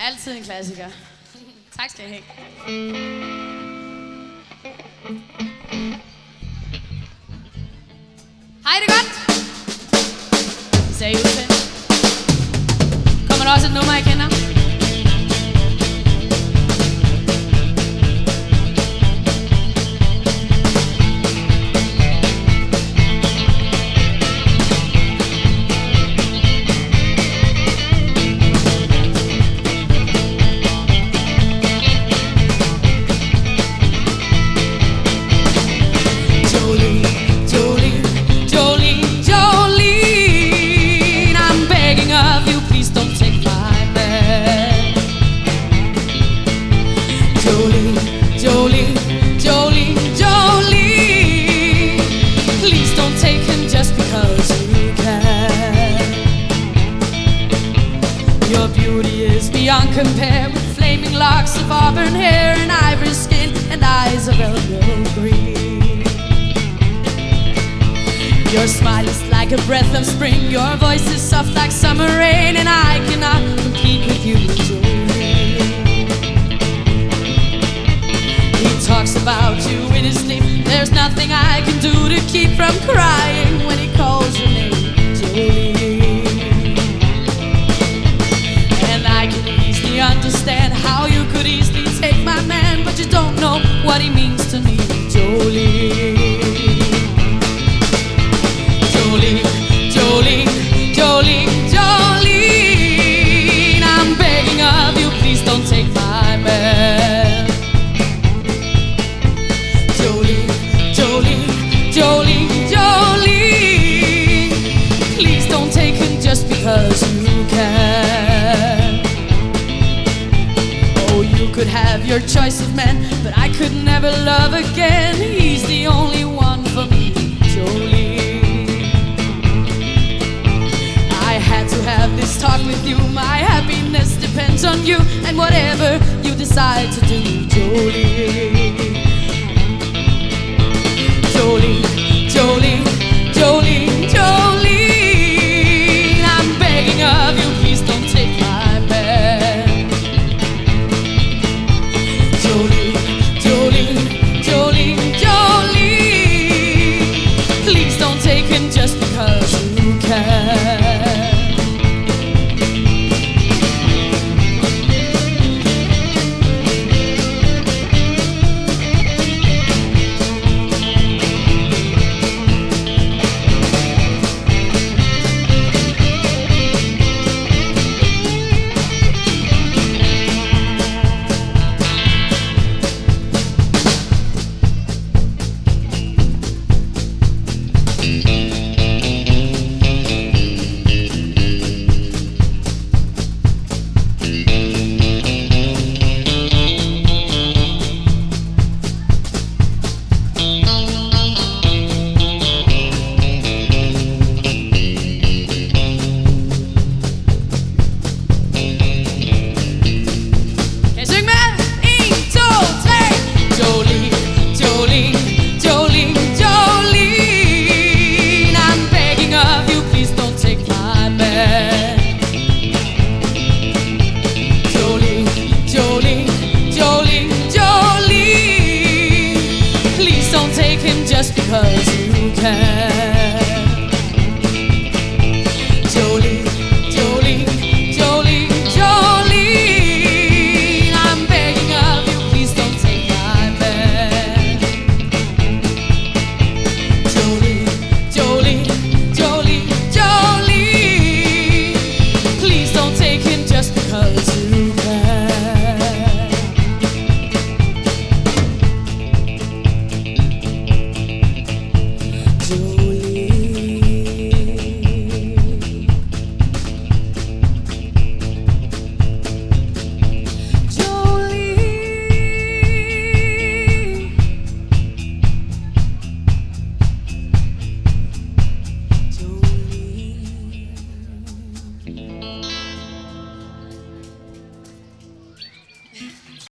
Altid en klassiker. Tak skal I have. Hej, det er godt. Sagde I udsendt. Kommer der også et nummer, I kender? Your beauty is beyond compare, with flaming locks of auburn hair and ivory skin and eyes of emerald green. Your smile is like a breath of spring, your voice is soft like summer rain, and I cannot compete with you, Jolie. He talks about you in his sleep, there's nothing I can do to keep from crying when he calls your name, Jolie. Understand how you could easily take my man, but you don't know what he means to me, Jolie. Jolie, Jolie, Jolie, Jolie. I'm begging of you, please don't take my man. Jolie, Jolie, Jolie, Jolie. Please don't take him just because you can. You could have your choice of men, but I could never love again. He's the only one for me, Jolie. I had to have this talk with you. My happiness depends on you, and whatever you decide to do, Jolie. Jolie, Jolie.